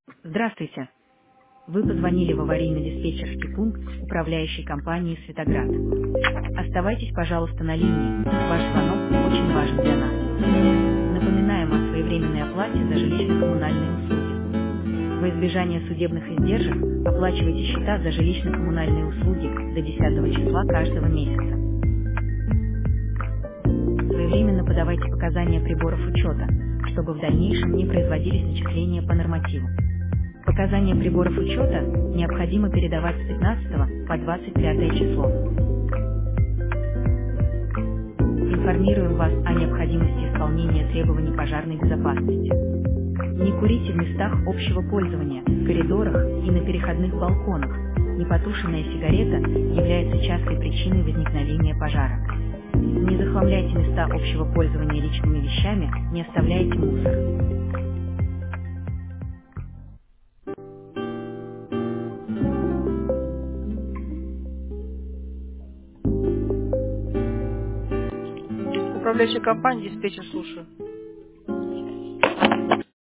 Здравствуйте. Вы позвонили в аварийно-диспетчерский пункт управляющей компании «Светоград». Оставайтесь, пожалуйста, на линии. Ваш звонок очень важен для нас. Напоминаем о своевременной оплате за жилищно-коммунальные услуги. Во избежание судебных издержек оплачивайте счета за жилищно-коммунальные услуги до 10 числа каждого месяца. Своевременно подавайте показания приборов учета, чтобы в дальнейшем не производились начисления по нормативу. Показания приборов учета необходимо передавать с 15 по 25 число. Информируем вас о необходимости исполнения требований пожарной безопасности. Не курите в местах общего пользования, в коридорах и на переходных балконах. Непотушенная сигарета является частой причиной возникновения пожара. Не захламляйте места общего пользования личными вещами, не оставляйте мусор. Управляющая компания, диспетчер, слушаю.